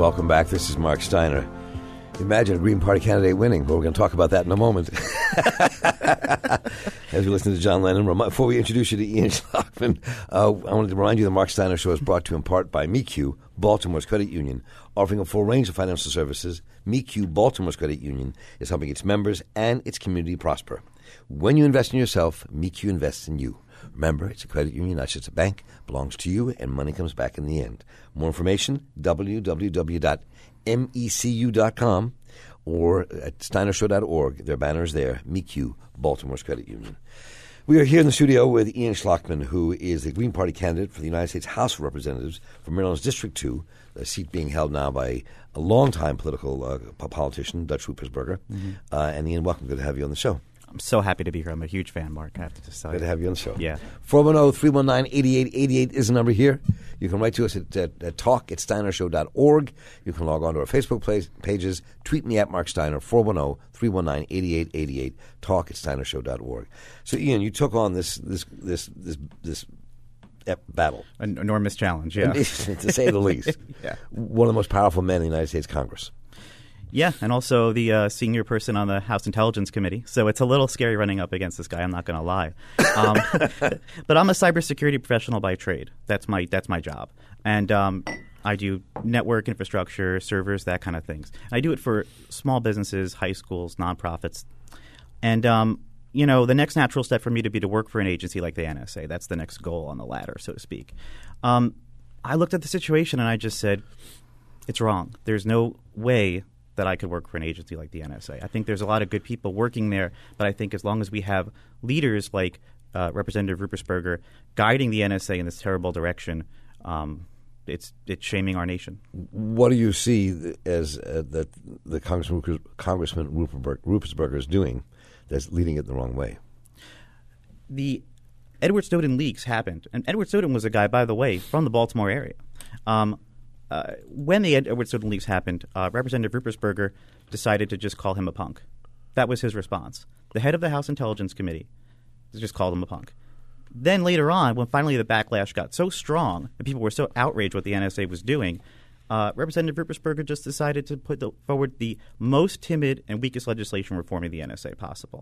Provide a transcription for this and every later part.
welcome back. This is Mark Steiner. Imagine a Green Party candidate winning. Well, we're going to talk about that in a moment. As we listen to John Lennon, before we introduce you to Ian Schlockman, I wanted to remind you the Mark Steiner Show is brought to you in part by MECU, Baltimore's credit union, offering a full range of financial services. MECU, Baltimore's credit union, is helping its members and its community prosper. When you invest in yourself, MECU invests in you. Remember, it's a credit union, not just a bank. Belongs to you, and money comes back in the end. More information, www.mecu.com or at steinershow.org. Their banner is there, MECU, Baltimore's credit union. We are here in the studio with Ian Schlockman, who is the Green Party candidate for the United States House of Representatives for Maryland's District 2, a seat being held now by a longtime political politician, Dutch Ruppersberger. Mm-hmm. And Ian, welcome. Good to have you on the show. I'm so happy to be here. I'm a huge fan, Mark. I have to just tell you. Good to have you on the show. Yeah. 410-319-8888 is the number here. You can write to us at talk@steinershow.org. You can log on to our Facebook pages. Tweet me at Mark Steiner, 410-319-8888, talk@steinershow.org. So, Ian, you took on this battle. An enormous challenge, yeah. To say the least. Yeah. One of the most powerful men in the United States Congress. Yeah, and also the senior person on the House Intelligence Committee. So it's a little scary running up against this guy, I'm not going to lie. But I'm a cybersecurity professional by trade. That's my job. And I do network infrastructure, servers, that kind of things. I do it for small businesses, high schools, nonprofits. And, the next natural step for me to be to work for an agency like the NSA. That's the next goal on the ladder, so to speak. I looked at the situation and I just said, it's wrong. There's no way that I could work for an agency like the NSA. I think there's a lot of good people working there, but I think as long as we have leaders like Representative Ruppersberger guiding the NSA in this terrible direction, it's shaming our nation. What do you see as that the Congressman Ruppersberger is doing that's leading it the wrong way? The Edward Snowden leaks happened, and Edward Snowden was a guy, by the way, from the Baltimore area. When the Edward Snowden leaks happened, Representative Ruppersberger decided to just call him a punk. That was his response. The head of the House Intelligence Committee just called him a punk. Then later on, when finally the backlash got so strong and people were so outraged what the NSA was doing, Representative Ruppersberger just decided to put forward the most timid and weakest legislation reforming the NSA possible.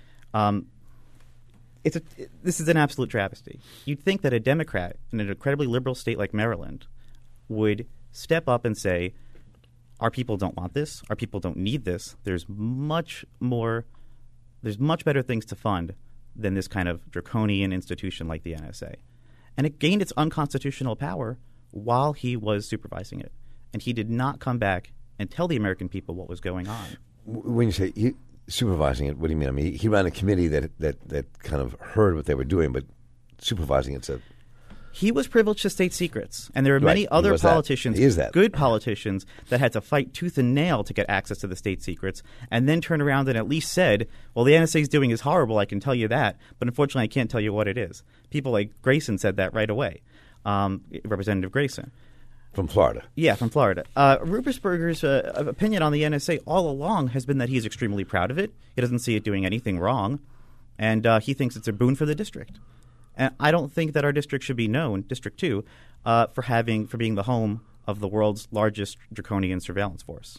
This is an absolute travesty. You'd think that a Democrat in an incredibly liberal state like Maryland would step up and say, our people don't want this, our people don't need this. There's much better things to fund than this kind of draconian institution like the NSA. And it gained its unconstitutional power while he was supervising it. And he did not come back and tell the American people what was going on. When you say supervising it, what do you mean? I mean, he ran a committee that kind of heard what they were doing, but supervising it's a... He was privileged to state secrets, and there are many other politicians, good politicians, that had to fight tooth and nail to get access to the state secrets, and then turn around and at least said, well, the NSA is doing is horrible, I can tell you that, but unfortunately I can't tell you what it is. People like Grayson said that right away, Representative Grayson. From Florida. Yeah, from Florida. Ruppersberger's opinion on the NSA all along has been that he's extremely proud of it. He doesn't see it doing anything wrong, and he thinks it's a boon for the district. And I don't think that our district should be known, District 2, for being the home of the world's largest draconian surveillance force.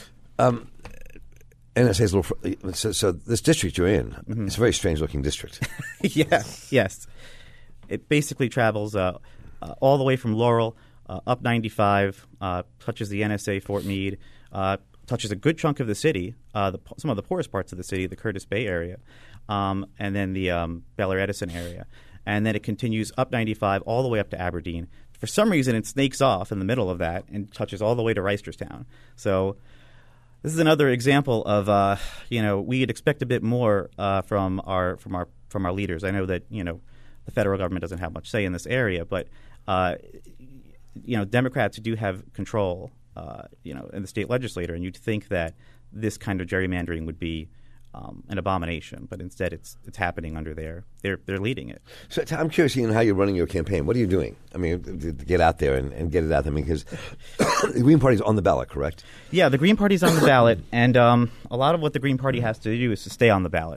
NSA's so this district you're in, mm-hmm. It's a very strange-looking district. Yes. It basically travels all the way from Laurel up 95, touches the NSA, Fort Meade, touches a good chunk of the city, some of the poorest parts of the city, the Curtis Bay area, and then the Bel Air Edison area. And then it continues up 95 all the way up to Aberdeen. For some reason, it snakes off in the middle of that and touches all the way to Reisterstown. So this is another example of we'd expect a bit more from our leaders. I know that the federal government doesn't have much say in this area, but Democrats do have control in the state legislature, and you'd think that this kind of gerrymandering would be an abomination, but instead it's happening under they're leading it. So I'm curious, Ian, how you're running your campaign. What are you doing? I mean, to get out there and get it out there, because the Green Party's on the ballot, correct? Yeah, the Green Party's on the ballot, and a lot of what the Green Party has to do is to stay on the ballot.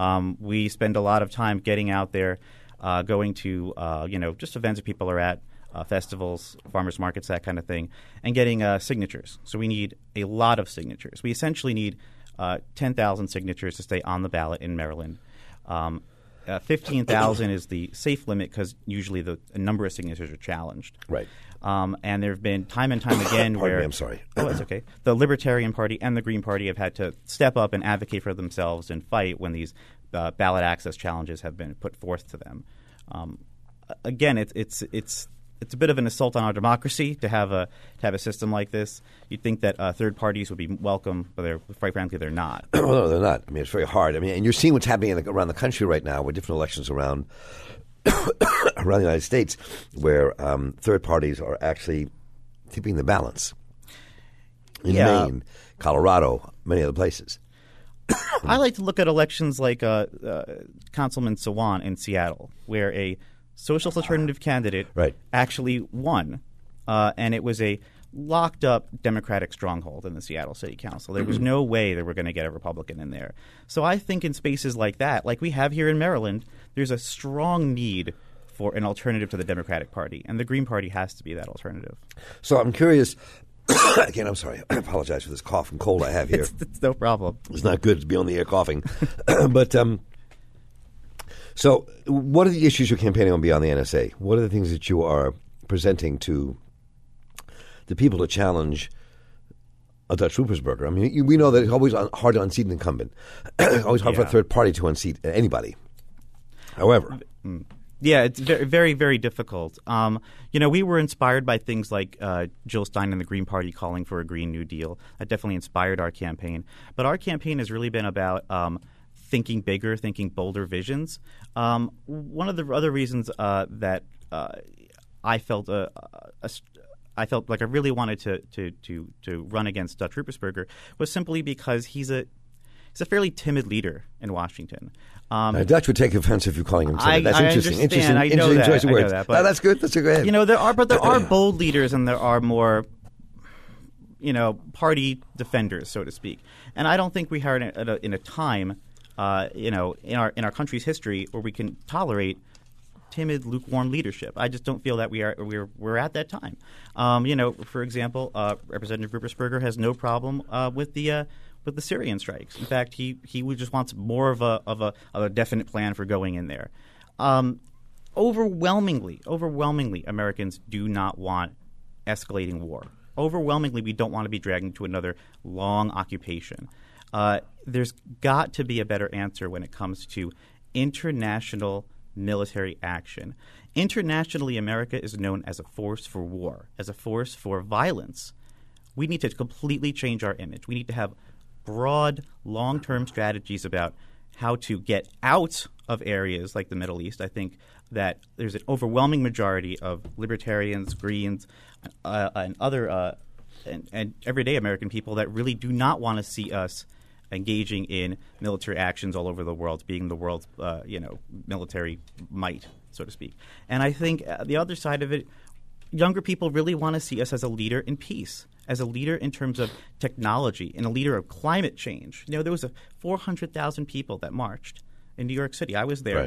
We spend a lot of time getting out there, going to just events that people are at, festivals, farmers markets, that kind of thing, and getting signatures. So we need a lot of signatures. We essentially need 10,000 signatures to stay on the ballot in Maryland. 15,000 is the safe limit because usually a number of signatures are challenged. Right. And there have been time and time again where— me, I'm sorry. Oh, it's okay. The Libertarian Party and the Green Party have had to step up and advocate for themselves and fight when these ballot access challenges have been put forth to them. Again, it's a bit of an assault on our democracy to have a system like this. You'd think that third parties would be welcome, but quite frankly, they're not. No, they're not. I mean, it's very hard. I mean, and you're seeing what's happening around the country right now with different elections around the United States, where third parties are actually tipping the balance. In Maine, Colorado, many other places. I like to look at elections like Councilman Sawan in Seattle, where a socialist alternative candidate actually won, and it was a locked-up Democratic stronghold in the Seattle City Council. There was no way they were going to get a Republican in there. So I think in spaces like that, like we have here in Maryland, there's a strong need for an alternative to the Democratic Party, and the Green Party has to be that alternative. So I'm curious. Again, I'm sorry. I apologize for this cough and cold I have here. It's no problem. It's not good to be on the air coughing. But so what are the issues you're campaigning on beyond the NSA? What are the things that you are presenting to the people to challenge a Dutch Ruppersberger? I mean, we know that it's always hard to unseat an incumbent. Always hard for a third party to unseat anybody. However. Yeah, it's very, very, very difficult. We were inspired by things like Jill Stein and the Green Party calling for a Green New Deal. That definitely inspired our campaign. But our campaign has really been about thinking bigger, thinking bolder visions. One of the other reasons that I felt like I really wanted to run against Dutch Ruppersberger was simply because he's a fairly timid leader in Washington. Dutch would take offense if you're calling him timid. That's interesting. Interesting. I know that. Choice of words. I know that, but, that's good. That's a good. There are bold leaders and there are more, party defenders, so to speak. And I don't think we are in a time, in our country's history where we can tolerate timid, lukewarm leadership. I just don't feel that we're at that time. For example, Representative Ruppersberger has no problem with the Syrian strikes. In fact, he just wants more of a definite plan for going in there. Overwhelmingly, Americans do not want escalating war. Overwhelmingly, we don't want to be dragged into another long occupation. There's got to be a better answer when it comes to international military action. Internationally, America is known as a force for war, as a force for violence. We need to completely change our image. We need to have broad, long-term strategies about how to get out of areas like the Middle East. I think that there's an overwhelming majority of libertarians, Greens, and other and everyday American people that really do not want to see us engaging in military actions all over the world, being the world's military might, so to speak. And I think the other side of it, younger people really want to see us as a leader in peace, as a leader in terms of technology, and a leader of climate change. There was 400,000 people that marched in New York City. I was there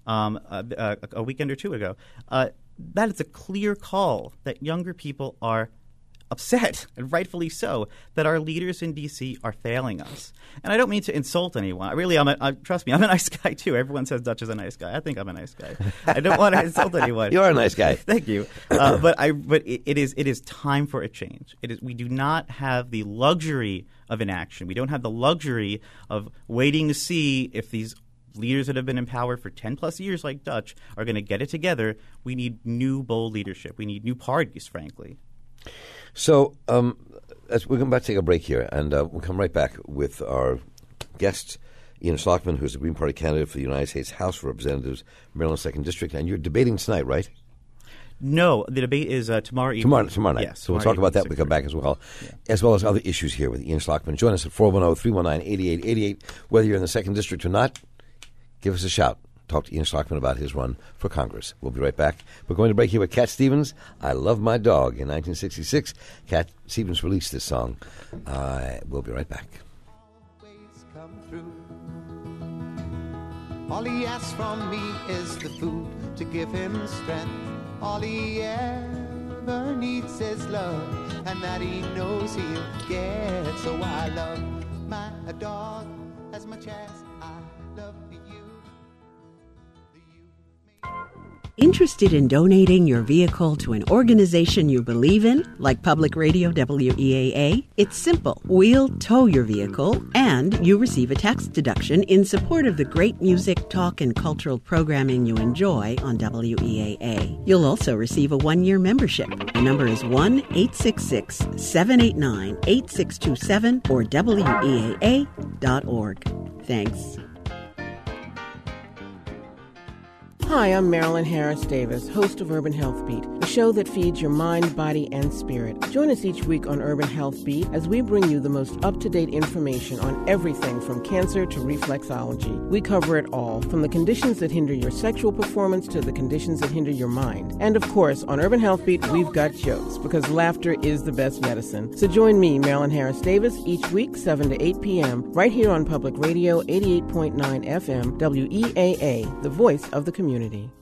a weekend or two ago. That is a clear call that younger people are upset, and rightfully so, that our leaders in D.C. are failing us. And I don't mean to insult anyone. Really, trust me, I'm a nice guy, too. Everyone says Dutch is a nice guy. I think I'm a nice guy. I don't want to insult anyone. You're a nice guy. Thank you. But it is time for a change. We do not have the luxury of inaction. We don't have the luxury of waiting to see if these leaders that have been in power for 10-plus years like Dutch are going to get it together. We need new, bold leadership. We need new parties, frankly. So we're about to take a break here, and we'll come right back with our guest, Ian Schlockman, who's the Green Party candidate for the United States House of Representatives, Maryland 2nd District. And you're debating tonight, right? No, the debate is tomorrow evening. Tomorrow night. Yes, so we'll talk about that when we come back as well, as well as other issues here with Ian Schlockman. Join us at 410-319-8888. Whether you're in the 2nd District or not, give us a shout. Talk to Ian Schlockman about his run for Congress. We'll be right back. We're going to break here with Cat Stevens, I Love My Dog. In 1966, Cat Stevens released this song. We'll be right back. Always come through. All he asks from me is the food to give him strength. All he asks ever needs is love, and that he knows he'll get. So I love my dog as much as I love you. Interested in donating your vehicle to an organization you believe in, like Public Radio WEAA? It's simple. We'll tow your vehicle, and you receive a tax deduction in support of the great music, talk, and cultural programming you enjoy on WEAA. You'll also receive a 1-year membership. The number is 1-866-789-8627 or WEAA.org. Thanks. Hi, I'm Marilyn Harris Davis, host of Urban Health Beat, the show that feeds your mind, body, and spirit. Join us each week on Urban Health Beat as we bring you the most up-to-date information on everything from cancer to reflexology. We cover it all, from the conditions that hinder your sexual performance to the conditions that hinder your mind. And of course, on Urban Health Beat, we've got jokes, because laughter is the best medicine. So join me, Marilyn Harris Davis, each week, 7 to 8 p.m., right here on Public Radio 88.9 FM, WEAA, the voice of the community.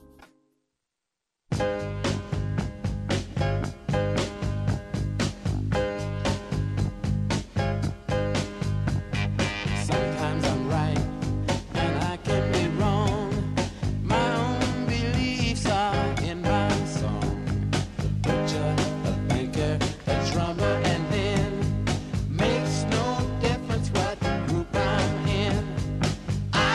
Sometimes I'm right and I can be wrong. My own beliefs are in my song. The butcher, the banker, the drummer, and then makes no difference what group I'm in. I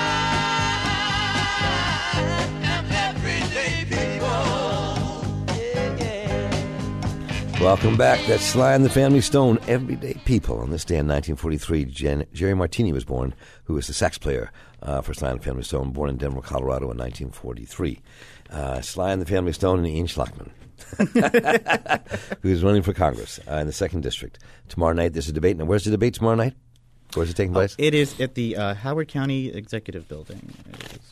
am everyday people. Yeah. Welcome back. That's Sly and the Family Stone, Everyday People. On this day in 1943, Jerry Martini was born, who was the sax player for Sly and the Family Stone, born in Denver, Colorado in 1943. Sly and the Family Stone and Ian Schlockman, who is running for Congress in the 2nd District. Tomorrow night, there's a debate. Now, where's the debate tomorrow night? Where's it taking place? It is at the Howard County Executive Building. It is,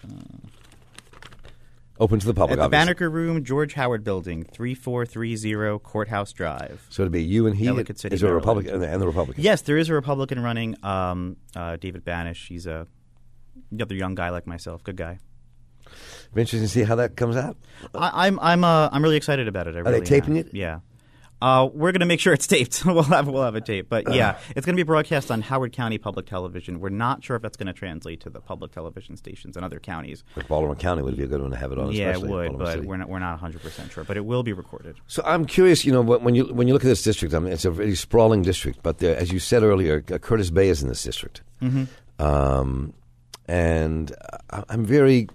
Open to the public, at the obviously. Banneker Room, George Howard Building, 3430 Courthouse Drive. So it'll be you and he. Delicate City, Is there a Maryland. Republican and the Republican? Yes, there is a Republican running, David Banish. He's another young guy like myself, good guy. Be interesting to see how that comes out. I'm really excited about it. I Are they really taping am. it? Yeah. We're going to make sure it's taped. we'll have a tape. But yeah, it's going to be broadcast on Howard County Public Television. We're not sure if that's going to translate to the public television stations in other counties. Like Baltimore County would be a good one to have it on. Yeah, it especially would, Baltimore but City. we're not 100% sure. But it will be recorded. So I'm curious, when you look at this district, I mean, it's a really sprawling district, but there, as you said earlier, Curtis Bay is in this district. Mm-hmm. And I'm very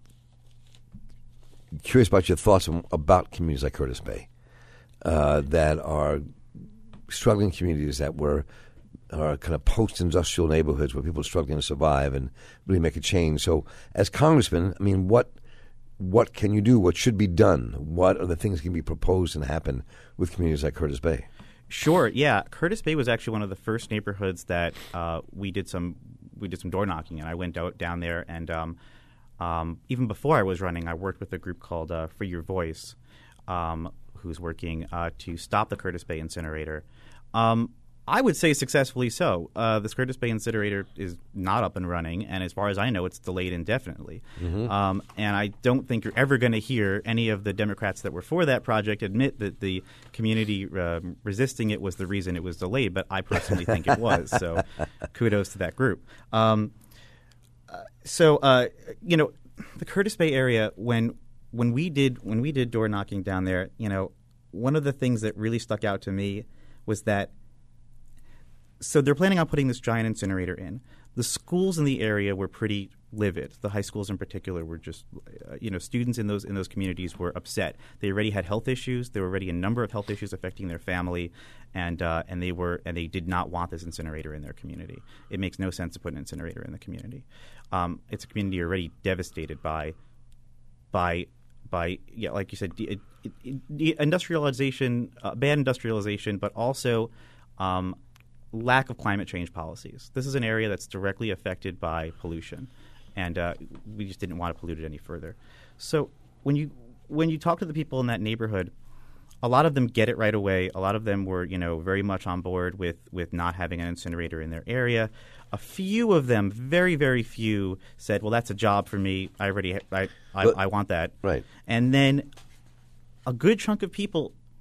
curious about your thoughts about communities like Curtis Bay that are struggling communities that are kind of post-industrial neighborhoods where people are struggling to survive and really make a change. So as congressman, I mean, what can you do? What should be done? What are the things that can be proposed and happen with communities like Curtis Bay? Sure. Yeah, Curtis Bay was actually one of the first neighborhoods that we did some door knocking, and I went down there, and even before I was running, I worked with a group called Free Your Voice, who's working to stop the Curtis Bay incinerator. I would say successfully so. This Curtis Bay incinerator is not up and running, and as far as I know, it's delayed indefinitely. Mm-hmm. And I don't think you're ever going to hear any of the Democrats that were for that project admit that the community resisting it was the reason it was delayed, but I personally think it was. So kudos to that group. The Curtis Bay area, when we did door knocking down there, one of the things that really stuck out to me was that so they're planning on putting this giant incinerator in. The schools in the area were pretty livid. The high schools in particular were just, students in those communities were upset. They already had health issues. There were already a number of health issues affecting their family, and they did not want this incinerator in their community. It makes no sense to put an incinerator in the community. It's a community already devastated by like you said, industrialization, bad industrialization, but also lack of climate change policies. This is an area that's directly affected by pollution, and we just didn't want to pollute it any further. So when you talk to the people in that neighborhood, a lot of them get it right away. A lot of them were, very much on board with not having an incinerator in their area. A few of them, very, very few, said, "Well, that's a job for me. I want that." Right. And then a good chunk of people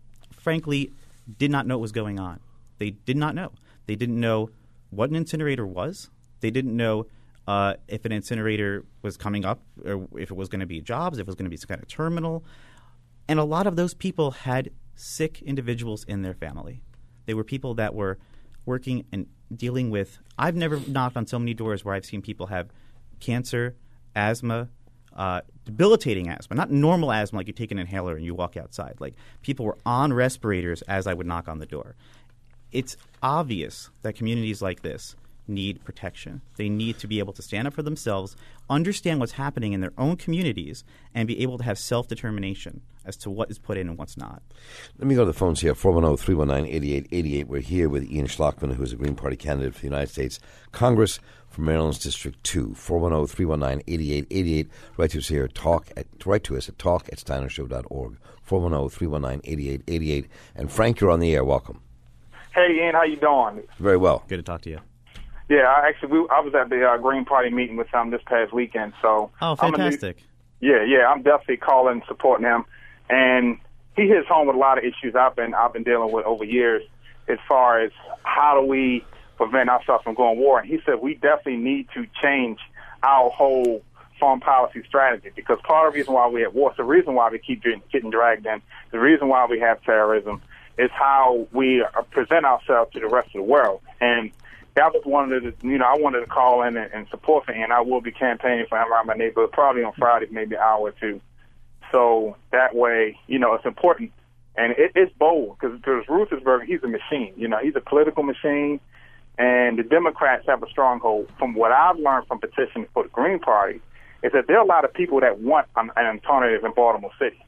frankly, did not know what was going on. They did not know. They didn't know what an incinerator was. They didn't know if an incinerator was coming up or if it was going to be jobs, if it was going to be some kind of terminal. And a lot of those people had sick individuals in their family. They were people that were working and dealing with – I've never knocked on so many doors where I've seen people have cancer, asthma, debilitating asthma, not normal asthma like you take an inhaler and you walk outside. Like people were on respirators as I would knock on the door. It's obvious that communities like this need protection. They need to be able to stand up for themselves, understand what's happening in their own communities, and be able to have self-determination as to what is put in and what's not. Let me go to the phones here, 410-319-8888. We're here with Ian Schlockman, who is a Green Party candidate for the United States Congress for Maryland's District 2. 410-319-8888. Write to us here, write to us at talk@steinershow.org. 410-319-8888. And Frank, you're on the air. Welcome. Hey, Ian, how you doing? Very well. Good to talk to you. Yeah, I was at the Green Party meeting with him this past weekend. So oh, fantastic. I'm definitely calling and supporting him. And he hits home with a lot of issues I've been dealing with over years as far as how do we prevent ourselves from going to war. And he said we definitely need to change our whole foreign policy strategy because part of the reason why we have war, the reason why we keep getting dragged in, the reason why we have terrorism is how we present ourselves to the rest of the world. And that was one of the, I wanted to call in and support for him. I will be campaigning for him around my neighborhood, probably on Friday, maybe an hour or two. So that way, it's important. And it's bold because Ruthersberger, he's a machine. He's a political machine. And the Democrats have a stronghold. From what I've learned from petitioning for the Green Party is that there are a lot of people that want an alternative in Baltimore City.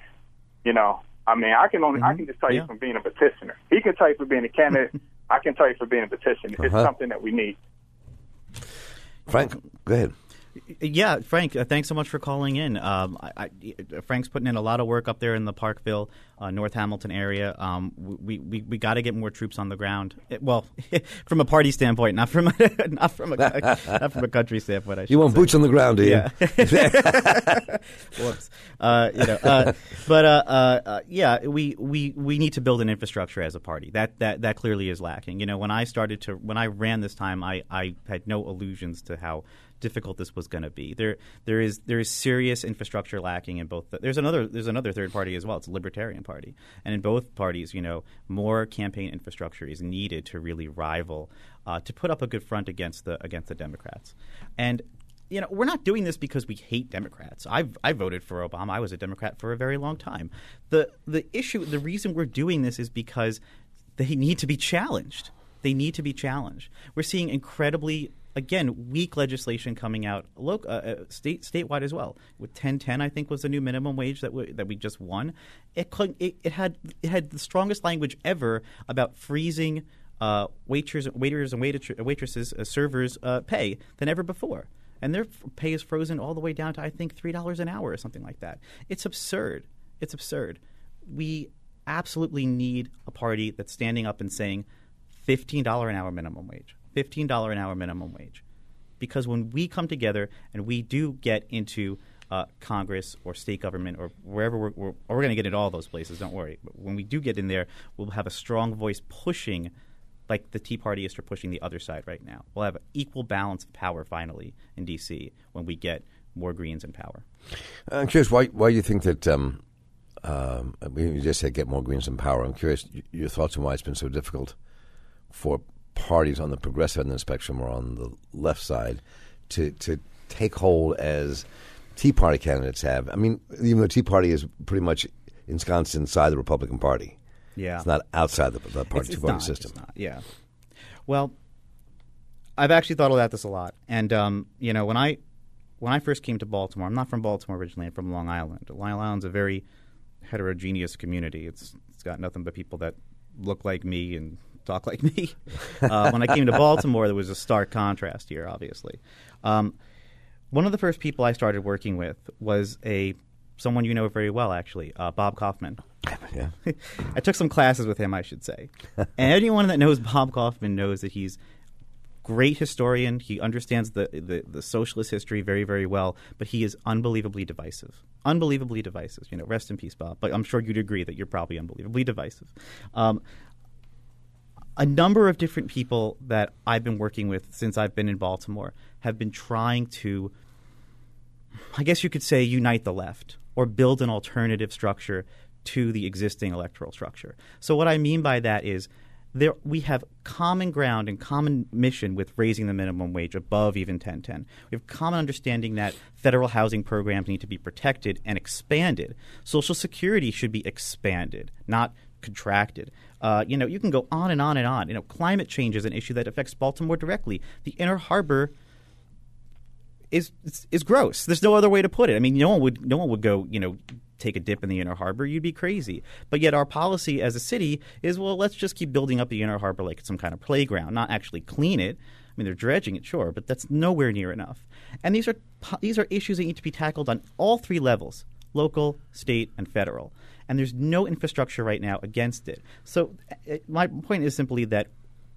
I can just tell you from being a petitioner. He can tell you from being a candidate. I can tell you from being a petitioner. It's something that we need. Frank, go ahead. Yeah, Frank, thanks so much for calling in. Frank's putting in a lot of work up there in the Parkville, North Hamilton area. We got to get more troops on the ground. From a party standpoint, not from a country standpoint. I should you want say. Boots on the ground, do you? Yeah. Whoops. We need to build an infrastructure as a party. That clearly is lacking. When I ran this time, I had no illusions to how difficult this was going to be. There is serious infrastructure lacking in both. There's another third party as well. It's a Libertarian Party, and in both parties, more campaign infrastructure is needed to really rival, to put up a good front against the Democrats. And we're not doing this because we hate Democrats. I voted for Obama. I was a Democrat for a very long time. The reason we're doing this is because they need to be challenged. They need to be challenged. We're seeing incredibly, again, weak legislation coming out statewide as well. With 1010, I think was the new minimum wage that we just won. It had the strongest language ever about freezing waiters and waitresses, servers' pay than ever before. And their pay is frozen all the way down to, I think, $3 an hour or something like that. It's absurd. It's absurd. We absolutely need a party that's standing up and saying $15 an hour minimum wage. $15 an hour minimum wage. Because when we come together and we do get into Congress or state government or wherever we're going to get into all those places, don't worry. But when we do get in there, we'll have a strong voice pushing like the Tea Party is for pushing the other side right now. We'll have an equal balance of power finally in D.C. when we get more Greens in power. I'm curious why you think that you just said get more Greens in power. I'm curious your thoughts on why it's been so difficult for parties on the progressive end of the spectrum or on the left side to take hold as Tea Party candidates have. I mean, even though Tea Party is pretty much ensconced inside the Republican Party. Yeah. It's not outside the party two-party system. It's not, yeah. Well, I've actually thought about this a lot. And, when I first came to Baltimore, I'm not from Baltimore originally. I'm from Long Island. Long Island's a very heterogeneous community. It's got nothing but people that look like me and talk like me. When I came to Baltimore, there was a stark contrast here, obviously. One of the first people I started working with was someone you know very well, actually, Bob Kaufman. Yeah. I took some classes with him, I should say. And anyone that knows Bob Kaufman knows that he's great historian. He understands the socialist history very, very well, but he is unbelievably divisive. Unbelievably divisive. Rest in peace, Bob. But I'm sure you'd agree that you're probably unbelievably divisive. A number of different people that I've been working with since I've been in Baltimore have been trying to, I guess you could say, unite the left or build an alternative structure to the existing electoral structure. So what I mean by that is we have common ground and common mission with raising the minimum wage above even 1010. We have common understanding that federal housing programs need to be protected and expanded. Social Security should be expanded, not contracted. You can go on and on and on. Climate change is an issue that affects Baltimore directly. The Inner Harbor is gross. There's no other way to put it. I mean, no one would go, take a dip in the Inner Harbor. You'd be crazy. But yet our policy as a city is, well, let's just keep building up the Inner Harbor like it's some kind of playground, not actually clean it. I mean, they're dredging it, sure, but that's nowhere near enough. And these are issues that need to be tackled on all three levels: local, state, and federal. And there's no infrastructure right now against it. So my point is simply that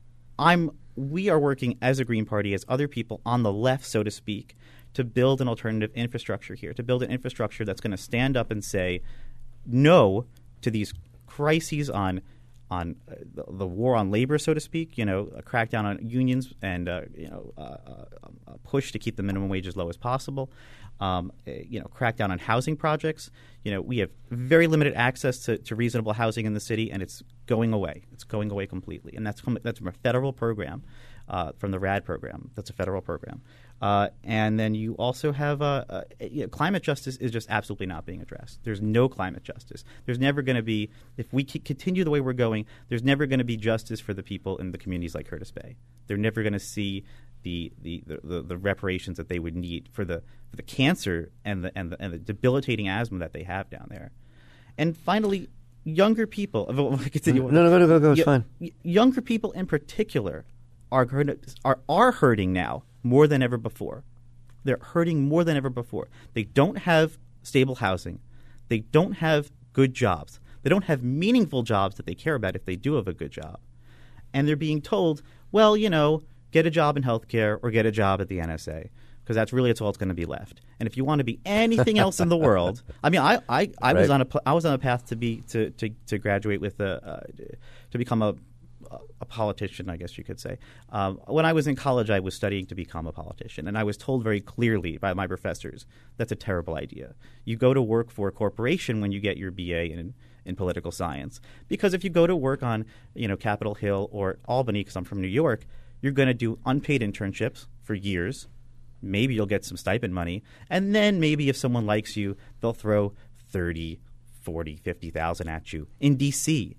we are working as a Green Party, as other people on the left, so to speak, to build an alternative infrastructure here, to build an infrastructure that's going to stand up and say no to these crises on the war on labor, so to speak, a crackdown on unions and a push to keep the minimum wage as low as possible, crackdown on housing projects. We have very limited access to reasonable housing in the city, and it's going away. It's going away completely, and that's from a federal program, from the RAD program. That's a federal program. And then you also have climate justice is just absolutely not being addressed. There's no climate justice. There's never going to be, if we continue the way we're going, there's never going to be justice for the people in the communities like Curtis Bay. They're never going to see the reparations that they would need for the cancer and the debilitating asthma that they have down there. And finally, younger people. Continue. No, go. It's fine. Younger people in particular are hurting now more than ever before. They're hurting more than ever before. They don't have stable housing. They don't have good jobs. They don't have meaningful jobs that they care about if they do have a good job. And they're being told, well, get a job in healthcare or get a job at the NSA, because that's all that's going to be left. And if you want to be anything else in the world, I mean, I was on a path to graduate with to become a politician, I guess you could say. When I was in college, I was studying to become a politician, and I was told very clearly by my professors that's a terrible idea. You go to work for a corporation when you get your BA in political science, because if you go to work on Capitol Hill or Albany, because I'm from New York, you're going to do unpaid internships for years. Maybe you'll get some stipend money, and then maybe if someone likes you, they'll throw 30, 40, 50,000 at you in D.C.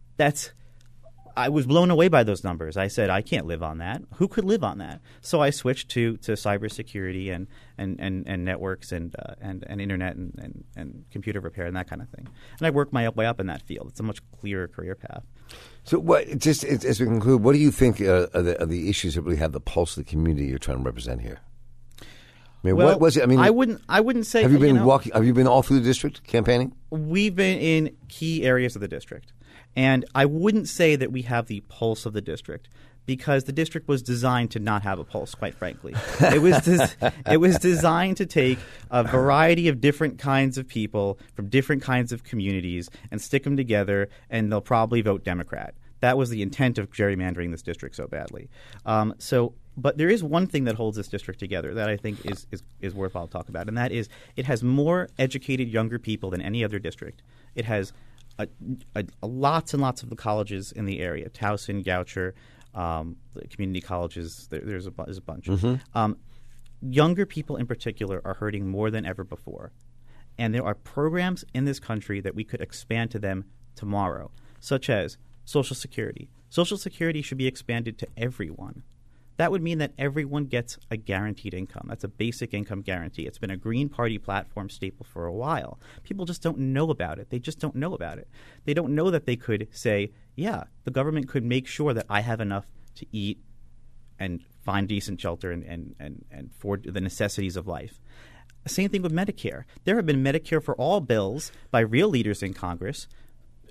I was blown away by those numbers. I said, I can't live on that. Who could live on that? So I switched to cybersecurity and networks and internet and computer repair and that kind of thing. And I worked my way up in that field. It's a much clearer career path. So, as we conclude, what do you think are the issues that really have the pulse of the community you're trying to represent here? I mean, what was it? I mean, I wouldn't say. Have you been walking? Have you been all through the district campaigning? We've been in key areas of the district. And I wouldn't say that we have the pulse of the district, because the district was designed to not have a pulse, quite frankly. It was designed to take a variety of different kinds of people from different kinds of communities and stick them together, and they'll probably vote Democrat. That was the intent of gerrymandering this district so badly. But there is one thing that holds this district together that I think is worthwhile to talk about, and that is it has more educated younger people than any other district. It has lots and lots of the colleges in the area, Towson, Goucher, the community colleges. There's a bunch. Mm-hmm. Younger people in particular are hurting more than ever before. And there are programs in this country that we could expand to them tomorrow, such as Social Security. Social Security should be expanded to everyone. That would mean that everyone gets a guaranteed income. That's a basic income guarantee. It's been a Green Party platform staple for a while. People just don't know about it. They just don't know about it. They don't know that they could say, yeah, the government could make sure that I have enough to eat and find decent shelter and for the necessities of life. Same thing with Medicare. There have been Medicare for All bills by real leaders in Congress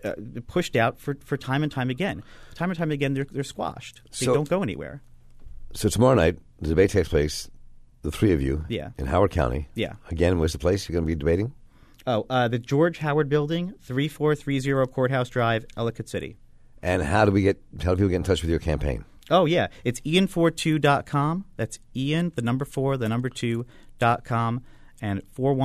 pushed out for time and time again. Time and time again, they're squashed. They don't go anywhere. So tomorrow night, the debate takes place, the three of you, Yeah. in Howard County. Yeah. Again, where's the place you're going to be debating? Oh, the George Howard Building, 3430 Courthouse Drive, Ellicott City. And how do people get in touch with your campaign? Oh, yeah. It's ian42.com. That's Ian, the number 4, the number 2.com, and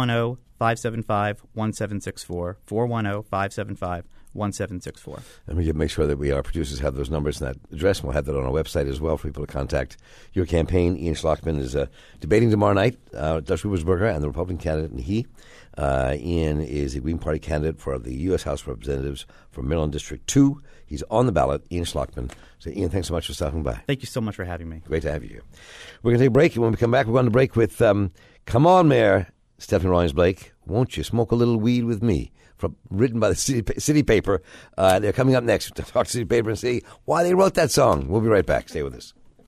410-575-1764. 410-575-1764. And we can make sure that our producers have those numbers and that address, and we'll have that on our website as well for people to contact your campaign. Ian Schlockman is debating tomorrow night, Dutch Ruppersberger and the Republican candidate, and Ian is the Green Party candidate for the U.S. House of Representatives for Maryland District 2. He's on the ballot, Ian Schlockman. So, Ian, thanks so much for stopping by. Thank you so much for having me. Great to have you here. We're going to take a break, and when we come back, we're going to break with Come On, Mayor, Stephanie Rawlings-Blake, Won't You Smoke a Little Weed With Me? Written by the City Paper. They're coming up next to talk to City Paper and see why they wrote that song. We'll be right back. Stay with us.